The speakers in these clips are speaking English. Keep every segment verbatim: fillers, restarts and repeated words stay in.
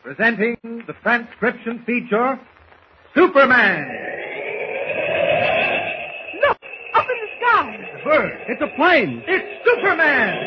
presenting the transcription feature, Superman. Look, up in the sky. It's a bird. It's a plane. It's Superman.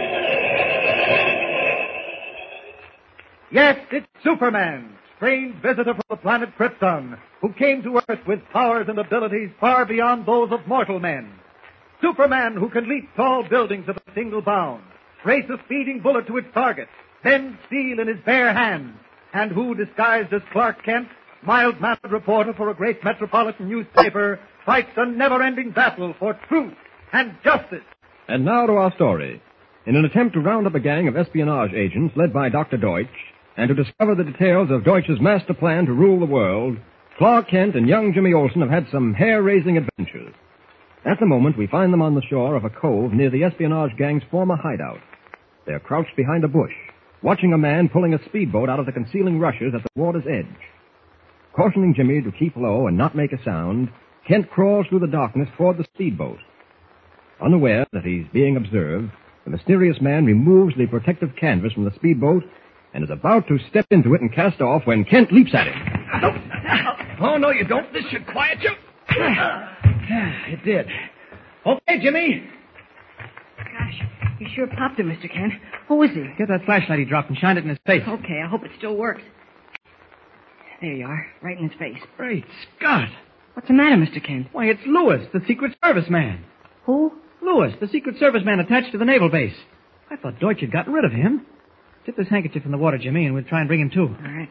Yes, it's Superman, strange visitor from the planet Krypton, who came to Earth with powers and abilities far beyond those of mortal men. Superman, who can leap tall buildings at a single bound, race a speeding bullet to its target, bend steel in his bare hands, and who, disguised as Clark Kent, mild-mannered reporter for a great metropolitan newspaper, fights a never-ending battle for truth and justice. And now to our story. In an attempt to round up a gang of espionage agents led by Doctor Deutsch, and to discover the details of Deutsch's master plan to rule the world, Clark Kent and young Jimmy Olsen have had some hair-raising adventures. At the moment, we find them on the shore of a cove near the espionage gang's former hideout. They're crouched behind a bush, watching a man pulling a speedboat out of the concealing rushes at the water's edge. Cautioning Jimmy to keep low and not make a sound, Kent crawls through the darkness toward the speedboat. Unaware that he's being observed, the mysterious man removes the protective canvas from the speedboat and is about to step into it and cast off when Kent leaps at him. Oh, no, you don't. This should quiet you. It did. Okay, Jimmy. Gosh, you sure popped him, Mister Kent. Who is he? Get that flashlight he dropped and shine it in his face. Okay, I hope it still works. There you are, right in his face. Great Scott. What's the matter, Mister Kent? Why, it's Lewis, the Secret Service man. Who? Lewis, the Secret Service man attached to the naval base. I thought Deutsch had gotten rid of him. Dip this handkerchief in the water, Jimmy, and we'll try and bring him to. All right.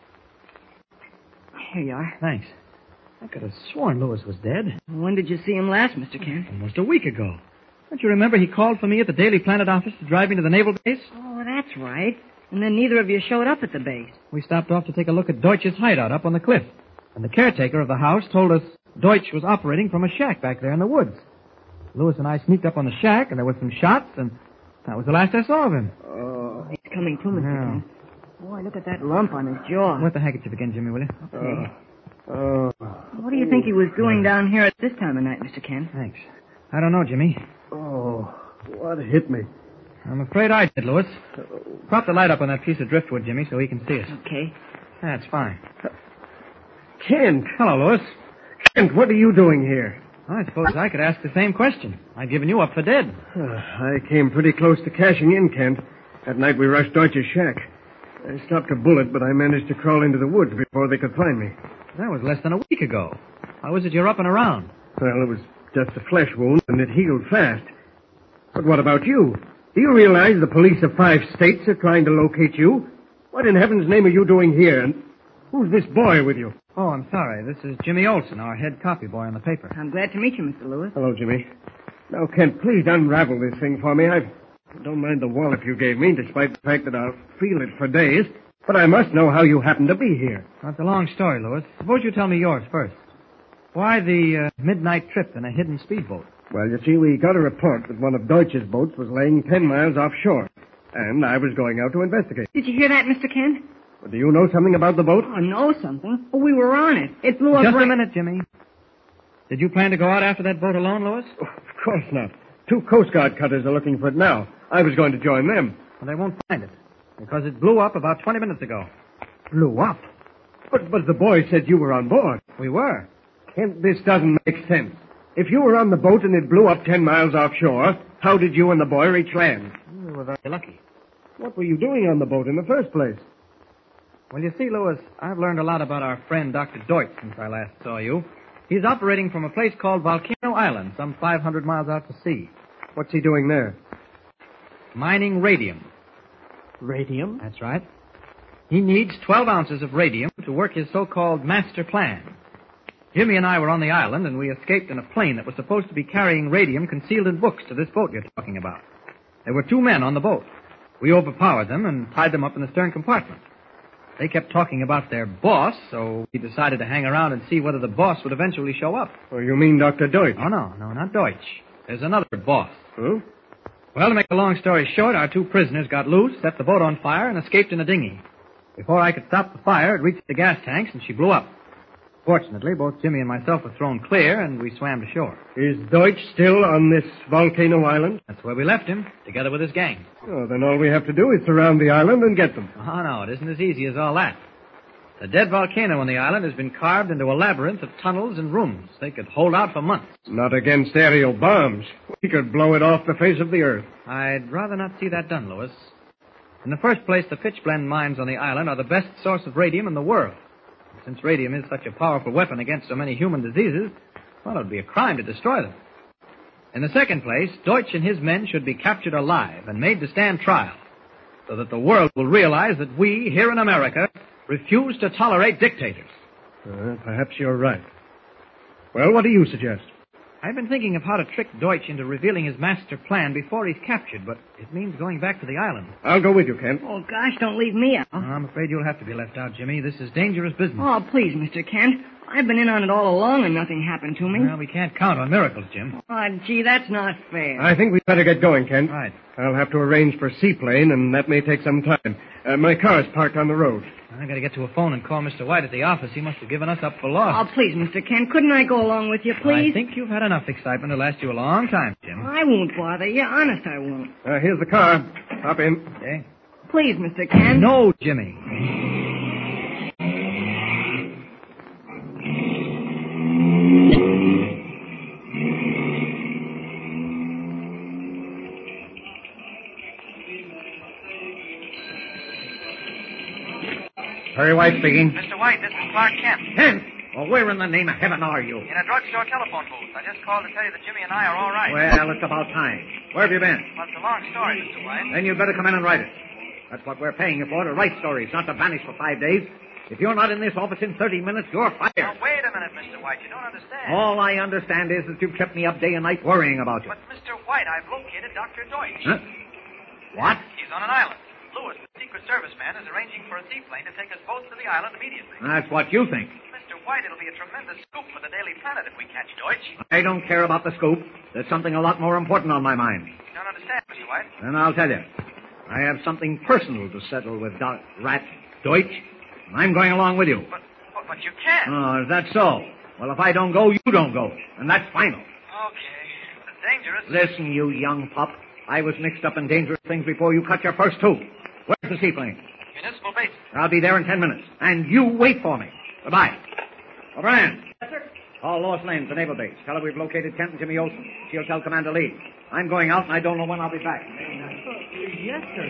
Here you are. Thanks. I could have sworn Lewis was dead. When did you see him last, Mister Kent? Almost a week ago. Don't you remember he called for me at the Daily Planet office to drive me to the naval base? Oh, that's right. And then neither of you showed up at the base. We stopped off to take a look at Deutsch's hideout up on the cliff. And the caretaker of the house told us Deutsch was operating from a shack back there in the woods. Lewis and I sneaked up on the shack, and there were some shots, and that was the last I saw of him. Oh, he's coming to, Mister Yeah. Kent. Boy, look at that lump on his jaw. Wet the handkerchief again, Jimmy, will you? Okay. Oh. What do you think he was doing down here at this time of night, Mister Kent? Thanks. I don't know, Jimmy. Oh, what hit me? I'm afraid I did, Lewis. Prop the light up on that piece of driftwood, Jimmy, so he can see us. Okay. That's fine. Kent. Hello, Lewis. Kent, what are you doing here? I suppose I could ask the same question. I'd given you up for dead. Uh, I came pretty close to cashing in, Kent. That night we rushed Deutsch's shack. I stopped a bullet, but I managed to crawl into the woods before they could find me. That was less than a week ago. How is it you're up and around? Well, it was just a flesh wound, and it healed fast. But what about you? Do you realize the police of five states are trying to locate you? What in heaven's name are you doing here, and who's this boy with you? Oh, I'm sorry. This is Jimmy Olsen, our head copy boy on the paper. I'm glad to meet you, Mister Lewis. Hello, Jimmy. Now, Kent, please unravel this thing for me. I don't mind the wallop you gave me, despite the fact that I'll feel it for days. But I must know how you happen to be here. That's a long story, Lewis. Suppose you tell me yours first. Why the uh, midnight trip in a hidden speedboat? Well, you see, we got a report that one of Deutsch's boats was laying ten miles offshore. And I was going out to investigate. Did you hear that, Mister Kent? Well, do you know something about the boat? Oh, know something? Oh, we were on it. It blew up Just right... a minute, Jimmy. Did you plan to go out after that boat alone, Lewis? Oh, of course not. Two Coast Guard cutters are looking for it now. I was going to join them. Well, they won't find it, because it blew up about twenty minutes ago. Blew up? But, but the boy said you were on board. We were. Kent, this doesn't make sense. If you were on the boat and it blew up ten miles offshore, how did you and the boy reach land? We were very lucky. What were you doing on the boat in the first place? Well, you see, Lewis, I've learned a lot about our friend Doctor Deutsch since I last saw you. He's operating from a place called Volcano Island, some five hundred miles out to sea. What's he doing there? Mining radium. Radium? That's right. He needs twelve ounces of radium to work his so-called master plan. Jimmy and I were on the island, and we escaped in a plane that was supposed to be carrying radium concealed in books to this boat you're talking about. There were two men on the boat. We overpowered them and tied them up in the stern compartment. They kept talking about their boss, so we decided to hang around and see whether the boss would eventually show up. Oh, you mean Doctor Deutsch? Oh, no, no, not Deutsch. There's another boss. Who? Well, to make a long story short, our two prisoners got loose, set the boat on fire, and escaped in a dinghy. Before I could stop the fire, it reached the gas tanks, and she blew up. Fortunately, both Jimmy and myself were thrown clear, and we swam to shore. Is Deutsch still on this volcano island? That's where we left him, together with his gang. Oh, then all we have to do is surround the island and get them. Oh, no, it isn't as easy as all that. The dead volcano on the island has been carved into a labyrinth of tunnels and rooms. They could hold out for months. Not against aerial bombs. We could blow it off the face of the earth. I'd rather not see that done, Lewis. In the first place, the pitchblende mines on the island are the best source of radium in the world. Since radium is such a powerful weapon against so many human diseases, well, it would be a crime to destroy them. In the second place, Deutsch and his men should be captured alive and made to stand trial, so that the world will realize that we, here in America, refuse to tolerate dictators. Uh, perhaps you're right. Well, what do you suggest? I've been thinking of how to trick Deutsch into revealing his master plan before he's captured, but it means going back to the island. I'll go with you, Kent. Oh, gosh, don't leave me out. Oh, I'm afraid you'll have to be left out, Jimmy. This is dangerous business. Oh, please, Mister Kent. I've been in on it all along and nothing happened to me. Well, we can't count on miracles, Jim. Oh, gee, that's not fair. I think we'd better get going, Kent. Right. I'll have to arrange for a seaplane, and that may take some time. Uh, my car's parked on the road. I've got to get to a phone and call Mister White at the office. He must have given us up for lost. Oh, please, Mister Kent, couldn't I go along with you, please? I think you've had enough excitement to last you a long time, Jim. I won't bother you. Honest, I won't. Uh, here's the car. Hop in. Okay. Please, Mister Kent. No, Jimmy. Perry White speaking. Mister White, this is Clark Kent. Kent? Well, where in the name of heaven are you? In a drugstore telephone booth. I just called to tell you that Jimmy and I are all right. Well, it's about time. Where have you been? Well, it's a long story, Mister White. Then you'd better come in and write it. That's what we're paying you for, to write stories, not to vanish for five days. If you're not in this office in thirty minutes, you're fired. Now, wait a minute, Mister White. You don't understand. All I understand is that you've kept me up day and night worrying about you. But, Mister White, I've located Doctor Deutsch. Huh? What? He's on an island. Lewis, the Secret Service man, is arranging for a seaplane to take us both to the island immediately. That's what you think. Mister White, it'll be a tremendous scoop for the Daily Planet if we catch Deutsch. I don't care about the scoop. There's something a lot more important on my mind. You don't understand, Mister White. Then I'll tell you. I have something personal to settle with Doc Rat Deutsch. And I'm going along with you. But, but, but you can't. Oh, is that so? Well, if I don't go, you don't go. And that's final. Okay. It's dangerous. Listen, you young pup. I was mixed up in dangerous things before you cut your first tooth. Where's the seaplane? Municipal base. I'll be there in ten minutes. And you wait for me. Goodbye. O'Brien. Yes, sir. Call Lois Lane to Naval Base. Tell her we've located Kent and Jimmy Olsen. She'll tell Commander Lee. I'm going out, and I don't know when I'll be back. Yes, sir.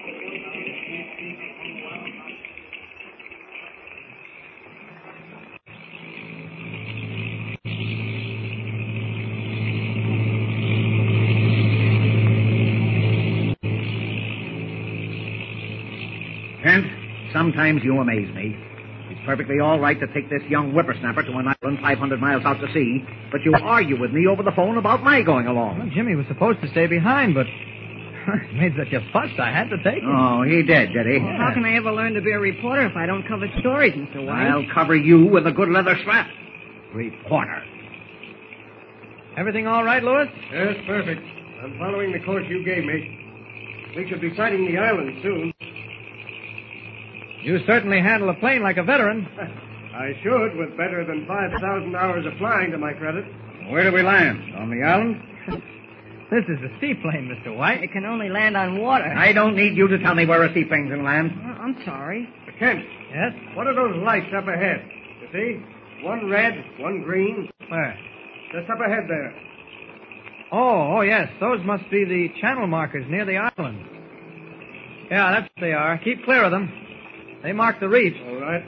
Kent, sometimes you amaze me. It's perfectly all right to take this young whippersnapper to an island five hundred miles out to sea, but you argue with me over the phone about my going along. Well, Jimmy was supposed to stay behind, but he made such a fuss, I had to take him. Oh, he did, did he? Well, how can I ever learn to be a reporter if I don't cover stories, Mister White? I'll cover you with a good leather strap. Reporter. Everything all right, Lewis? Yes, perfect. I'm following the course you gave me. We should be sighting the island soon. You certainly handle a plane like a veteran. I should, with better than five thousand hours of flying to my credit. Where do we land? On the island? This is a seaplane, Mister White. It can only land on water. I don't need you to tell me where a seaplane can land. Oh, I'm sorry. Kent, Yes? what are those lights up ahead? You see? One red, one green. Where? Just up ahead there. Oh, oh, yes. Those must be the channel markers near the island. Yeah, that's what they are. Keep clear of them. They mark the reef. All right.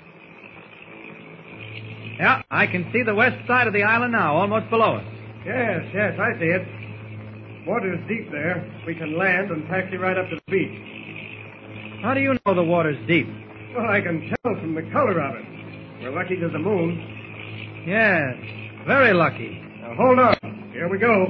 Yeah, I can see the west side of the island now, almost below us. Yes, yes, I see it. Water's deep there. We can land and taxi right up to the beach. How do you know the water's deep? Well, I can tell from the color of it. We're lucky there's a moon. Yes, very lucky. Now, hold on. Here we go.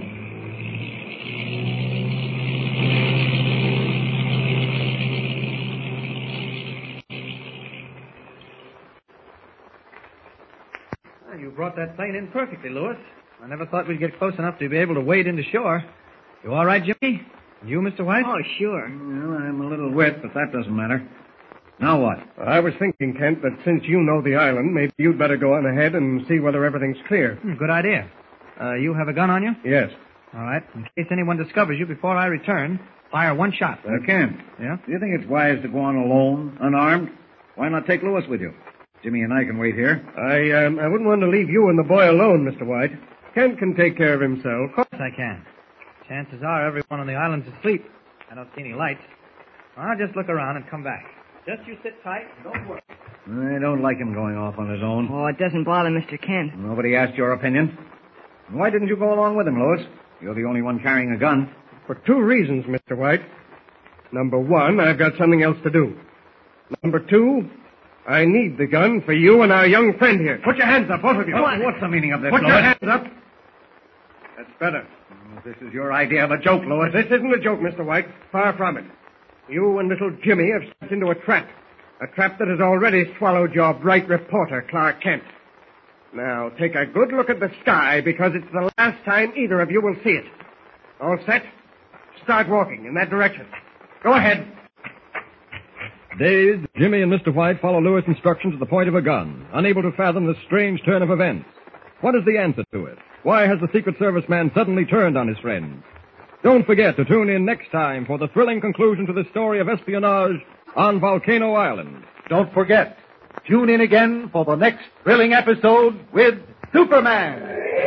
Well, you brought that plane in perfectly, Lewis. I never thought we'd get close enough to be able to wade into shore. You all right, Jimmy? And you, Mister White? Oh, sure. Well, I'm a little wet, but that doesn't matter. Now what? I was thinking, Kent, that since you know the island, maybe you'd better go on ahead and see whether everything's clear. Hmm, good idea. Uh, you have a gun on you? Yes. All right. In case anyone discovers you before I return, fire one shot. Uh, Kent, Yeah? do you think it's wise to go on alone, unarmed? Why not take Lewis with you? Jimmy and I can wait here. I, um, I wouldn't want to leave you and the boy alone, Mister White. Kent can take care of himself. Of course I can. Chances are everyone on the island's asleep. I don't see any lights. I'll just look around and come back. Just you sit tight and don't worry. I don't like him going off on his own. Oh, it doesn't bother Mister Kent. Nobody asked your opinion. Why didn't you go along with him, Lewis? You're the only one carrying a gun. For two reasons, Mister White. Number one, I've got something else to do. Number two, I need the gun for you and our young friend here. Put your hands up, both of you. What? What's the meaning of this, Put Lewis? your hands up. That's better. Oh, this is your idea of a joke, Lewis. This isn't a joke, Mister White. Far from it. You and little Jimmy have stepped into a trap. A trap that has already swallowed your bright reporter, Clark Kent. Now, take a good look at the sky, because it's the last time either of you will see it. All set? Start walking in that direction. Go ahead. Dazed, Jimmy and Mister White follow Lewis' instructions to the point of a gun, unable to fathom the strange turn of events. What is the answer to it? Why has the Secret Service man suddenly turned on his friends? Don't forget to tune in next time for the thrilling conclusion to the story of espionage on Volcano Island. Don't forget, tune in again for the next thrilling episode with Superman.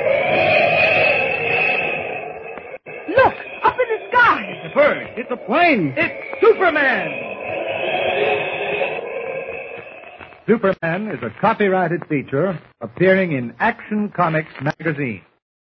Look, up in the sky. It's a bird. It's a plane. It's Superman. Superman is a copyrighted feature appearing in Action Comics magazine.